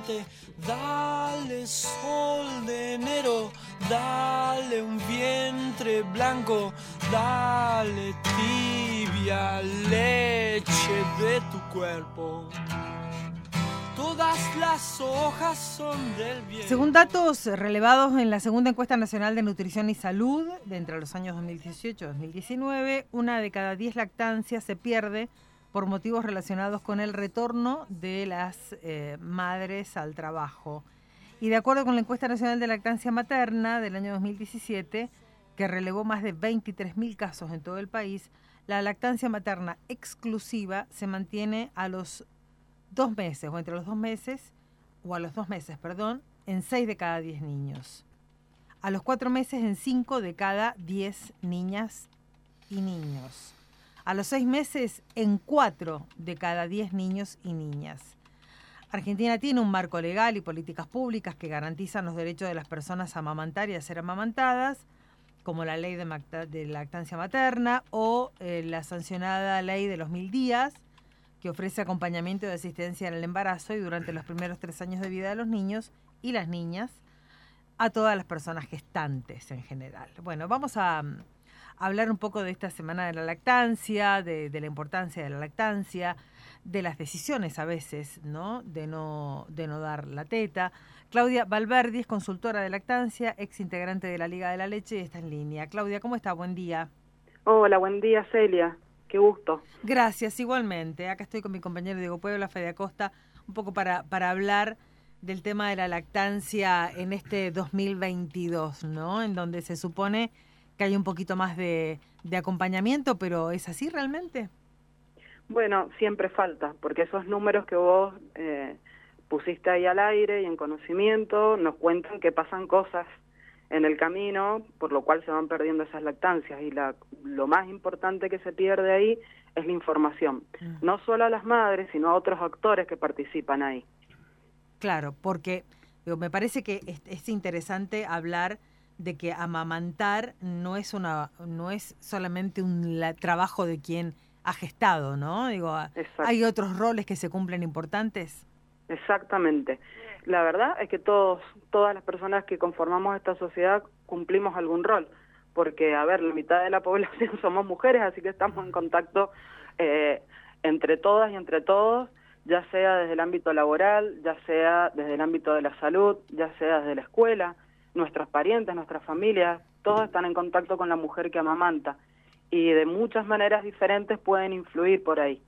norte, dale sol de enero, dale un vientre blanco, dale tibia leche de tu cuerpo. Todas las hojas son del bien. Según datos relevados en la segunda encuesta nacional de nutrición y salud, de entre los años 2018 y 2019, 1 de cada 10 lactancias se pierde por motivos relacionados con el retorno de las madres al trabajo. Y de acuerdo con la encuesta nacional de lactancia materna del año 2017, que relevó más de 23.000 casos en todo el país, la lactancia materna exclusiva se mantiene a los 2 meses, o entre los 2 meses, o a los 2 meses, perdón, en 6 de cada 10 niños. A los 4 meses en 5 de cada 10 niñas y niños. A los 6 meses en 4 de cada 10 niños y niñas. Argentina tiene un marco legal y políticas públicas que garantizan los derechos de las personas a amamantar y a ser amamantadas, como la ley de lactancia materna o la sancionada ley de los 1000 días, que ofrece acompañamiento y asistencia en el embarazo y durante los primeros 3 años de vida de los niños y las niñas, a todas las personas gestantes en general. Bueno, vamos a hablar un poco de esta semana de la lactancia, de la importancia de la lactancia, de las decisiones a veces, ¿no? De no dar la teta. Claudia Valverdi es consultora de lactancia, ex integrante de la Liga de la Leche y está en línea. Claudia, ¿cómo está? Buen día. Hola, buen día, Celia. Qué gusto. Gracias, igualmente. Acá estoy con mi compañero Diego Puebla, Fede Acosta, un poco para hablar del tema de la lactancia en este 2022, ¿no? En donde se supone que hay un poquito más de acompañamiento, pero ¿es así realmente? Bueno, siempre falta, porque esos números que vos pusiste ahí al aire y en conocimiento nos cuentan que pasan cosas en el camino, por lo cual se van perdiendo esas lactancias, y lo más importante que se pierde ahí es la información, no solo a las madres, sino a otros actores que participan ahí. Claro, porque me parece que es interesante hablar de que amamantar no es solamente un trabajo de quien ha gestado, ¿no? Digo, Exacto. ¿Hay otros roles que se cumplen importantes? Exactamente. La verdad es que todas las personas que conformamos esta sociedad cumplimos algún rol, porque, a ver, la mitad de la población somos mujeres, así que estamos en contacto entre todas y entre todos, ya sea desde el ámbito laboral, ya sea desde el ámbito de la salud, ya sea desde la escuela, nuestros parientes, nuestras familias, todos están en contacto con la mujer que amamanta, y de muchas maneras diferentes pueden influir por ahí.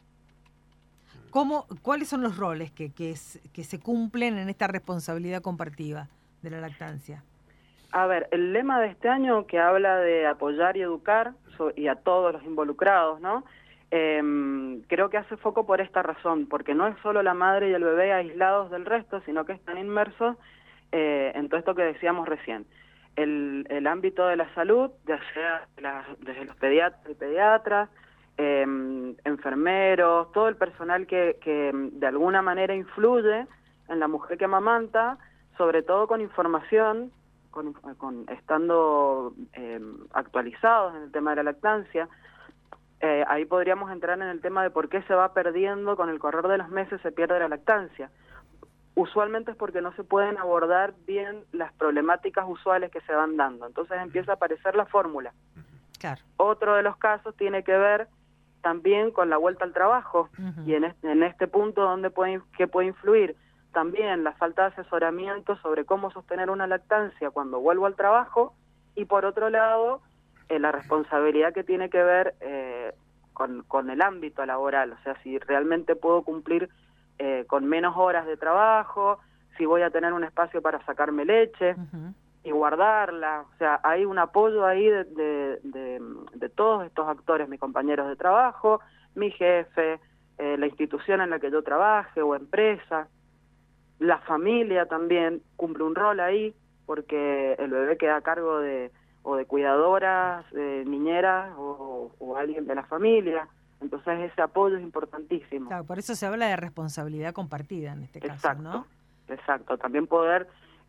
¿Cuáles son los roles que se cumplen en esta responsabilidad compartida de la lactancia? A ver, el lema de este año, que habla de apoyar y educar y a todos los involucrados, ¿no? Creo que hace foco por esta razón, porque no es solo la madre y el bebé aislados del resto, sino que están inmersos en todo esto que decíamos recién. El ámbito de la salud, ya sea desde los pediatras y pediatras, enfermeros, todo el personal que de alguna manera influye en la mujer que amamanta, sobre todo con información, estando actualizados en el tema de la lactancia. Ahí podríamos entrar en el tema de por qué se va perdiendo, con el correr de los meses se pierde la lactancia. Usualmente es porque no se pueden abordar bien las problemáticas usuales que se van dando, entonces empieza a aparecer la fórmula. Claro. Otro de los casos tiene que ver también con la vuelta al trabajo, y en este punto ¿qué puede influir? También la falta de asesoramiento sobre cómo sostener una lactancia cuando vuelvo al trabajo, y por otro lado la responsabilidad que tiene que ver con el ámbito laboral, o sea, si realmente puedo cumplir con menos horas de trabajo, si voy a tener un espacio para sacarme leche y guardarla. O sea, hay un apoyo ahí de todos estos actores, mis compañeros de trabajo, mi jefe, la institución en la que yo trabaje o empresa. La familia también cumple un rol ahí, porque el bebé queda a cargo de cuidadoras, niñeras o alguien de la familia. Entonces ese apoyo es importantísimo. Claro, por eso se habla de responsabilidad compartida en este caso, ¿no? Exacto. También poder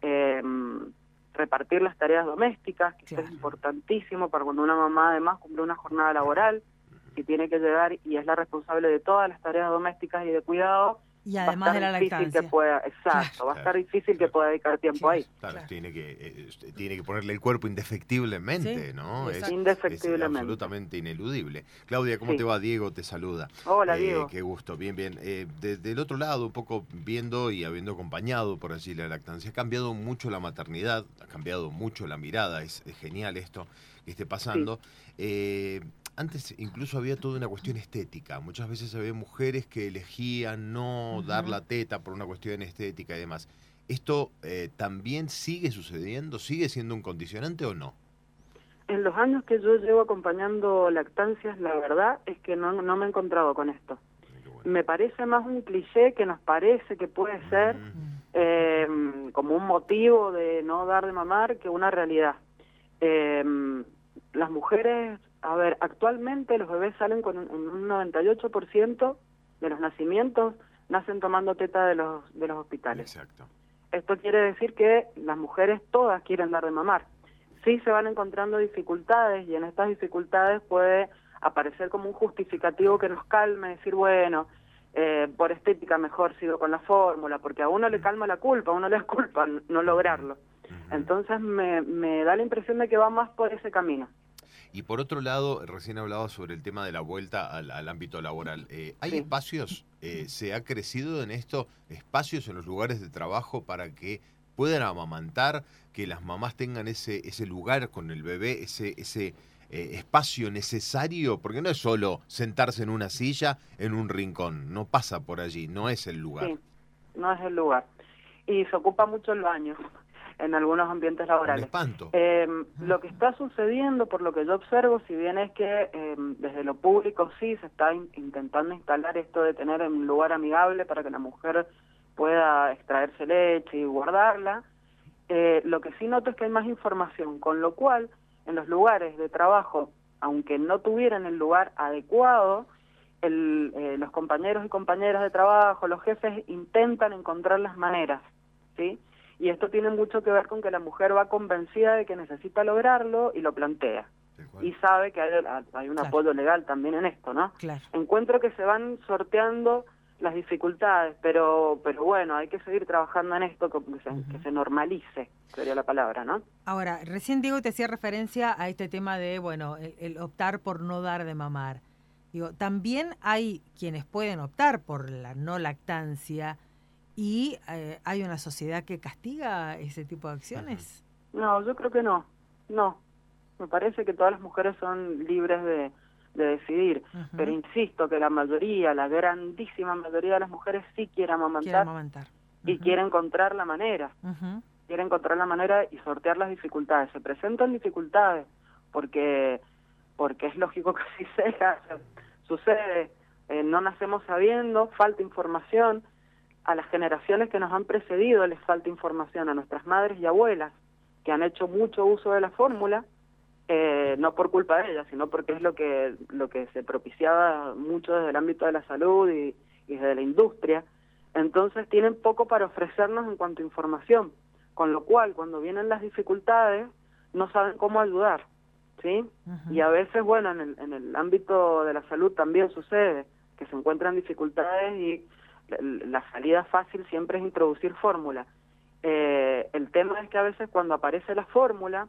repartir las tareas domésticas, que es importantísimo para cuando una mamá además cumple una jornada laboral, que tiene que llegar y es la responsable de todas las tareas domésticas y de cuidado, Y además de la lactancia. Exacto, va a estar difícil que pueda dedicar tiempo ahí. Claro, tiene que ponerle el cuerpo indefectiblemente, Sí, ¿no? Indefectiblemente. Es absolutamente ineludible. Claudia, ¿cómo te va? Diego te saluda. Hola, Diego. Qué gusto, bien. Del otro lado, un poco viendo y habiendo acompañado por allí la lactancia, ha cambiado mucho la maternidad, ha cambiado mucho la mirada, es genial esto que esté pasando. Sí. Antes incluso había toda una cuestión estética. Muchas veces había mujeres que elegían no dar la teta por una cuestión estética y demás. ¿Esto también sigue sucediendo? ¿Sigue siendo un condicionante o no? En los años que yo llevo acompañando lactancias, la verdad es que no me he encontrado con esto. Bueno. Me parece más un cliché que nos parece que puede ser como un motivo de no dar de mamar que una realidad. Las mujeres... A ver, actualmente los bebés salen con un 98% de los nacimientos nacen tomando teta de los hospitales. Exacto. Esto quiere decir que las mujeres todas quieren dar de mamar. Sí se van encontrando dificultades y en estas dificultades puede aparecer como un justificativo que nos calme, decir, bueno, por estética mejor sigo con la fórmula, porque a uno le calma la culpa, a uno le da culpa no lograrlo. Entonces me da la impresión de que va más por ese camino. Y por otro lado, recién hablaba sobre el tema de la vuelta al ámbito laboral. ¿Hay espacios, se ha crecido en esto, espacios en los lugares de trabajo para que puedan amamantar, que las mamás tengan ese lugar con el bebé, ese espacio necesario? Porque no es solo sentarse en una silla, en un rincón, no pasa por allí, no es el lugar. Sí, no es el lugar. Y se ocupa mucho el baño en algunos ambientes laborales. Un espanto. Lo que está sucediendo, por lo que yo observo, si bien es que desde lo público sí se está intentando instalar esto de tener un lugar amigable para que la mujer pueda extraerse leche y guardarla, lo que sí noto es que hay más información, con lo cual en los lugares de trabajo, aunque no tuvieran el lugar adecuado, los compañeros y compañeras de trabajo, los jefes intentan encontrar las maneras, ¿sí? Y esto tiene mucho que ver con que la mujer va convencida de que necesita lograrlo y lo plantea. Y sabe que hay un apoyo legal también en esto, ¿no? Claro. Encuentro que se van sorteando las dificultades, pero bueno, hay que seguir trabajando en esto, que se normalice, sería la palabra, ¿no? Ahora, recién Diego te hacía referencia a este tema de, bueno, el optar por no dar de mamar. Digo, también hay quienes pueden optar por la no lactancia. ¿Y hay una sociedad que castiga ese tipo de acciones? No, yo creo que no. Me parece que todas las mujeres son libres de decidir. Pero insisto que la grandísima mayoría de las mujeres sí quieren amamantar. Y quiere encontrar la manera. Quiere encontrar la manera y sortear las dificultades. Se presentan dificultades porque es lógico que así sea. Sucede. No nacemos sabiendo, falta información. A las generaciones que nos han precedido les falta información, a nuestras madres y abuelas que han hecho mucho uso de la fórmula, no por culpa de ellas, sino porque es lo que se propiciaba mucho desde el ámbito de la salud y desde la industria. Entonces tienen poco para ofrecernos en cuanto a información, con lo cual cuando vienen las dificultades no saben cómo ayudar, ¿sí? Y a veces, bueno, en el ámbito de la salud también sucede que se encuentran dificultades y la salida fácil siempre es introducir fórmula. El tema es que a veces cuando aparece la fórmula,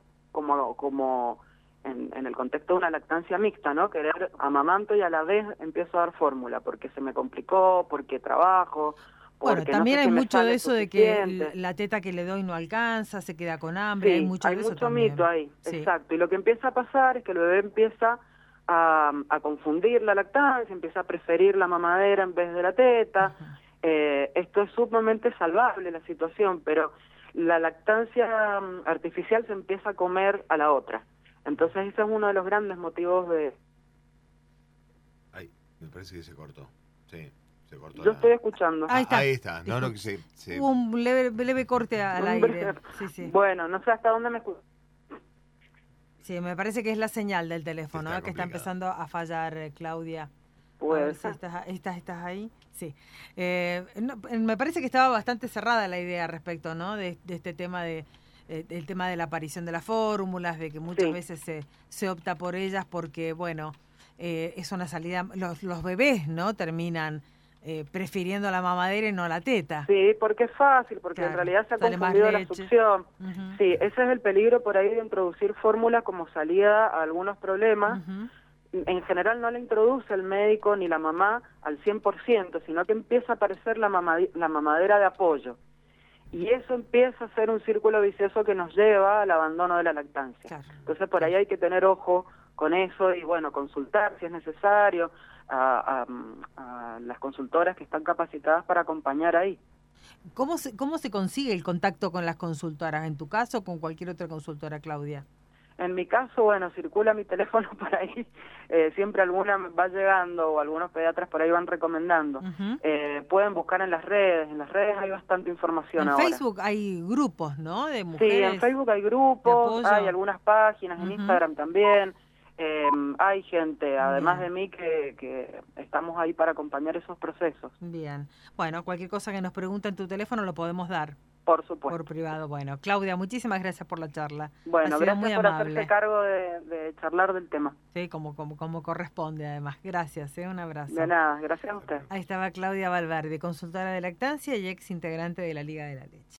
como en el contexto de una lactancia mixta, ¿no? Querer amamanto y a la vez empiezo a dar fórmula, porque se me complicó, porque trabajo... Bueno, también hay mucho de eso de que la teta que le doy no alcanza, se queda con hambre, sí, hay mucho de eso mucho también. Mito ahí, sí. Exacto. Y lo que empieza a pasar es que el bebé empieza a confundir la lactancia, empieza a preferir la mamadera en vez de la teta. Esto es sumamente salvable la situación, pero la lactancia artificial se empieza a comer a la otra. Entonces ese es uno de los grandes motivos de... Ay, me parece que se cortó. Sí, se cortó. Yo estoy escuchando. Ahí está. Ahí está. No, que se... Hubo un leve corte al aire. Sí. Bueno, no sé hasta dónde me escucho. Sí, me parece que es la señal del teléfono que está empezando a fallar, Claudia. Pues si estás ahí. Sí. Me parece que estaba bastante cerrada la idea respecto, ¿no? De este tema el tema de la aparición de las fórmulas, de que muchas veces se opta por ellas porque, bueno, es una salida, los bebés, ¿no? Terminan prefiriendo la mamadera y no la teta. Sí, porque es fácil, porque Claro, en realidad se ha sale más confundido la leche. succión. Ujú. Sí, ese es el peligro por ahí de introducir fórmula como salida a algunos problemas. Ujú. En general no la introduce el médico ni la mamá al 100%, sino que empieza a aparecer la mamadera de apoyo. Y eso empieza a ser un círculo vicioso que nos lleva al abandono de la lactancia. Claro. Entonces por ahí hay que tener ojo con eso y bueno, consultar si es necesario a las consultoras que están capacitadas para acompañar ahí. ¿Cómo se consigue el contacto con las consultoras? ¿En tu caso o con cualquier otra consultora, Claudia? En mi caso, bueno, circula mi teléfono por ahí, siempre alguna va llegando o algunos pediatras por ahí van recomendando. Ujú. Pueden buscar en las redes hay bastante información En ahora. Facebook hay grupos, ¿no? De Sí, mujeres. en Facebook hay de grupos, apoyo. hay algunas páginas, en Ujú. Instagram también. Hay gente, además Bien. de mí, que estamos ahí para acompañar esos procesos. Bien. Bueno, cualquier cosa que nos pregunte en tu teléfono lo podemos dar Por supuesto. por privado. Bueno, Claudia, muchísimas gracias por la charla. Bueno, Ha sido muy gracias por amable. hacerse cargo de charlar del tema. Sí, como corresponde además. Gracias, un abrazo. De nada, gracias a usted. Ahí estaba Claudia Valverde, consultora de lactancia y ex integrante de la Liga de la Leche.